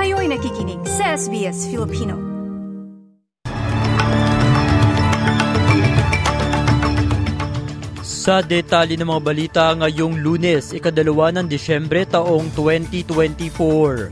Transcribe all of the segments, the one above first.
Kayo'y nakikinig sa SBS Filipino. Sa detalye ng mga balita ngayong Lunes, 2 ng Disyembre taong 2024.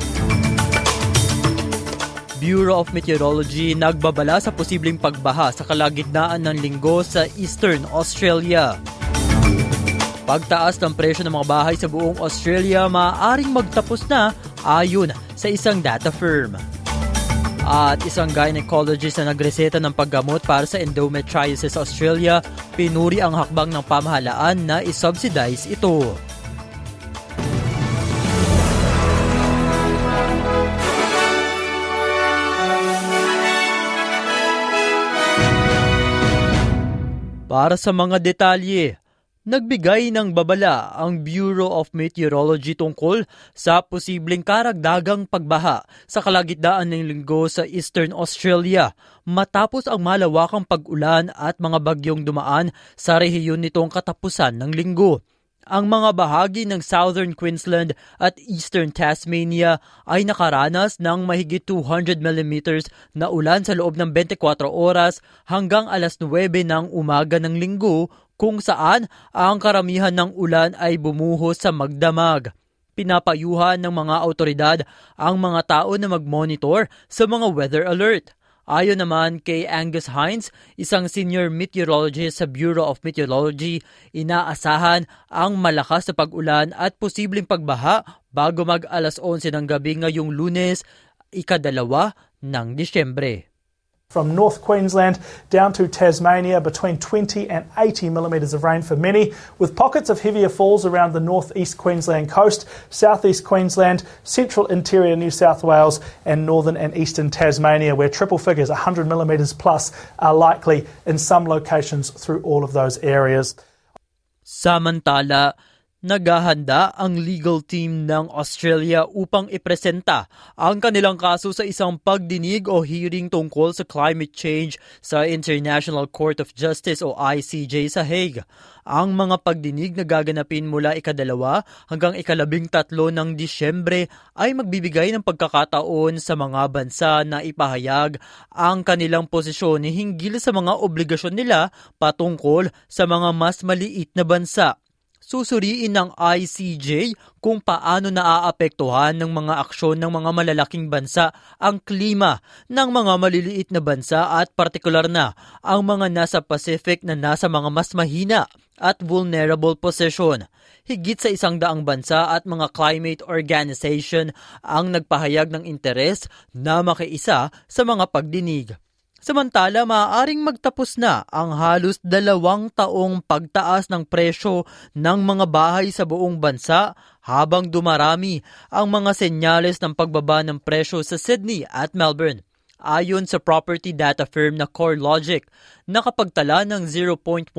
Bureau of Meteorology nagbabala sa posibleng pagbaha sa kalagitnaan ng linggo sa Eastern Australia. Pagtaas ng presyo ng mga bahay sa buong Australia maaaring magtapos na ayon sa isang data firm. At isang gynecologist na nagreseta ng paggamot para sa endometriosis sa Australia, pinuri ang hakbang ng pamahalaan na isubsidize ito. Para sa mga detalye, nagbigay ng babala ang Bureau of Meteorology tungkol sa posibleng karagdagang pagbaha sa kalagitnaan ng linggo sa Eastern Australia matapos ang malawakang pag-ulan at mga bagyong dumaan sa rehiyon nitong katapusan ng linggo. Ang mga bahagi ng Southern Queensland at Eastern Tasmania ay nakaranas ng mahigit 200 mm na ulan sa loob ng 24 oras hanggang alas 9 ng umaga ng linggo, kung saan ang karamihan ng ulan ay bumuhos sa magdamag. Pinapayuhan ng mga awtoridad ang mga tao na mag-monitor sa mga weather alert. Ayon naman kay Angus Hines, isang senior meteorologist sa Bureau of Meteorology, inaasahan ang malakas na pag-ulan at posibleng pagbaha bago mag-alas 11 ng gabi ngayong Lunes, 2 ng Disyembre. From North Queensland down to Tasmania, between 20 and 80 millimetres of rain for many, with pockets of heavier falls around the northeast Queensland coast, southeast Queensland, central interior New South Wales and northern and eastern Tasmania, where triple figures, 100 millimetres plus, are likely in some locations through all of those areas. Samantala, naghahanda ang legal team ng Australia upang ipresenta ang kanilang kaso sa isang pagdinig o hearing tungkol sa climate change sa International Court of Justice o ICJ sa Hague. Ang mga pagdinig na gaganapin mula 2 hanggang 13 ng Disyembre ay magbibigay ng pagkakataon sa mga bansa na ipahayag ang kanilang posisyon hinggil sa mga obligasyon nila patungkol sa mga mas maliit na bansa. Susuriin ng ICJ kung paano naaapektuhan ng mga aksyon ng mga malalaking bansa ang klima ng mga maliliit na bansa at partikular na ang mga nasa Pacific na nasa mga mas mahina at vulnerable position. Higit sa 100 bansa at mga climate organization ang nagpahayag ng interes na makiisa sa mga pagdinig. Samantala, maaaring magtapos na ang halos 2 taong pagtaas ng presyo ng mga bahay sa buong bansa habang dumarami ang mga senyales ng pagbaba ng presyo sa Sydney at Melbourne. Ayon sa property data firm na CoreLogic, nakapagtala ng 0.1%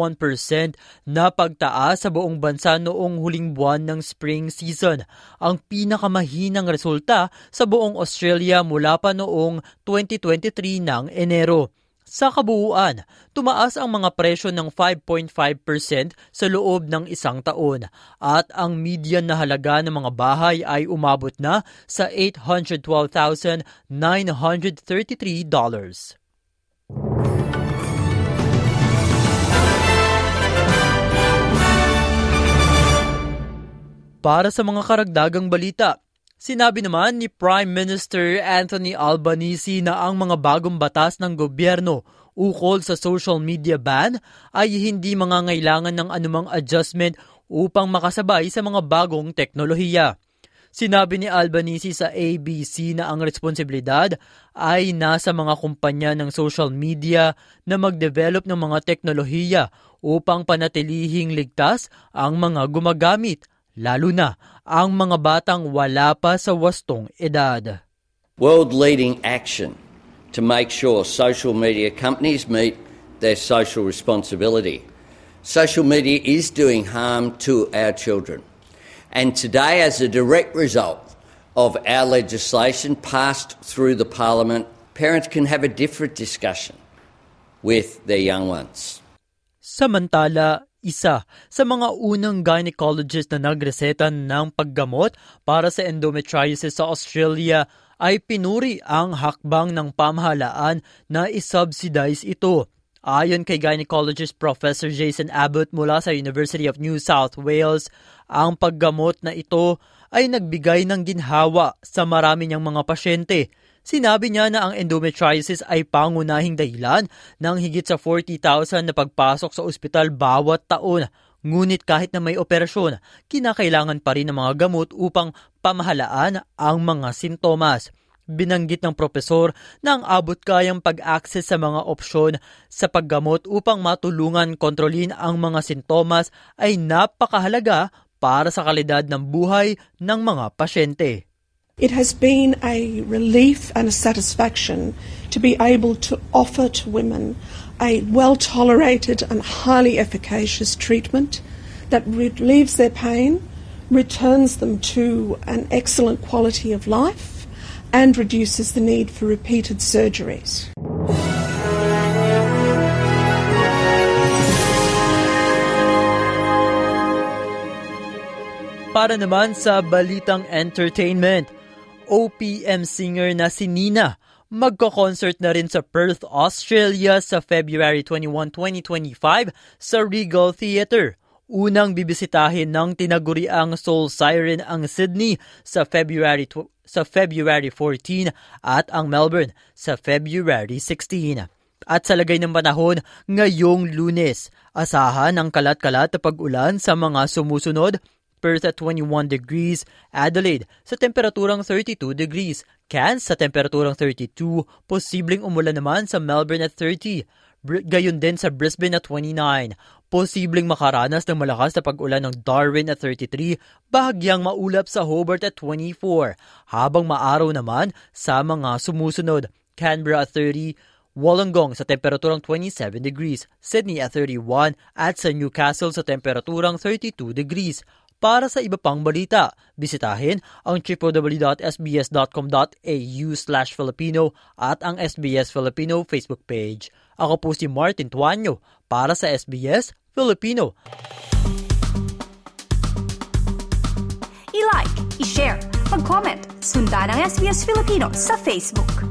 na pagtaas sa buong bansa noong huling buwan ng spring season, ang pinakamahinang resulta sa buong Australia mula pa noong 2023 ng Enero. Sa kabuuan, tumaas ang mga presyo ng 5.5% sa loob ng isang taon at ang median na halaga ng mga bahay ay umabot na sa $812,933. Para sa mga karagdagang balita, sinabi naman ni Prime Minister Anthony Albanese na ang mga bagong batas ng gobyerno ukol sa social media ban ay hindi mangangailangan ng anumang adjustment upang makasabay sa mga bagong teknolohiya. Sinabi ni Albanese sa ABC na ang responsibilidad ay nasa mga kumpanya ng social media na mag-develop ng mga teknolohiya upang panatilihing ligtas ang mga gumagamit, lalo na ang mga batang wala pa sa wastong edad. World-leading action to make sure social media companies meet their social responsibility. Social media is doing harm to our children. And today, as a direct result of our legislation passed through the Parliament, parents can have a different discussion with their young ones. Samantala, Isa sa mga unang gynecologist na nagreseta ng paggamot para sa endometriosis sa Australia ay pinuri ang hakbang ng pamahalaan na isubsidize ito. Ayon kay gynecologist Professor Jason Abbott mula sa University of New South Wales, ang paggamot na ito ay nagbigay ng ginhawa sa marami niyang mga pasyente. Sinabi niya na ang endometriosis ay pangunahing dahilan ng higit sa 40,000 na pagpasok sa ospital bawat taon. Ngunit kahit na may operasyon, kinakailangan pa rin ng mga gamot upang pamahalaan ang mga sintomas. Binanggit ng propesor na ang abot kayang pag-access sa mga opsyon sa paggamot upang matulungan kontrolin ang mga sintomas ay napakahalaga para sa kalidad ng buhay ng mga pasyente. It has been a relief and a satisfaction to be able to offer to women a well-tolerated and highly efficacious treatment that relieves their pain, returns them to an excellent quality of life, and reduces the need for repeated surgeries. Para naman sa balitang entertainment, OPM singer na si Nina magko-concert na rin sa Perth, Australia sa February 21, 2025 sa Regal Theatre. Unang bibisitahin ng tinaguriang soul siren ang Sydney sa February 14 at ang Melbourne sa February 16. At sa lagay ng panahon ngayong Lunes, asahan ang kalat-kalat na pag-ulan sa mga sumusunod. Perth at 21 degrees, Adelaide sa temperaturang 32 degrees, Cairns sa temperaturang 32, posibleng umulan naman sa Melbourne at 30, gayon din sa Brisbane at 29, posibleng makaranas ng malakas na pag-ulan ng Darwin at 33, bahagyang maulap sa Hobart at 24, habang maaraw naman sa mga sumusunod, Canberra at 30, Wollongong sa temperaturang 27 degrees, Sydney at 31, at sa Newcastle sa temperaturang 32 degrees. Para sa iba pang balita, bisitahin ang www.sbs.com.au/Filipino at ang SBS Filipino Facebook page. Ako po si Martin Tuanyo para sa SBS Filipino. I-like, i-share, mag-comment, sundan ang SBS Filipino sa Facebook.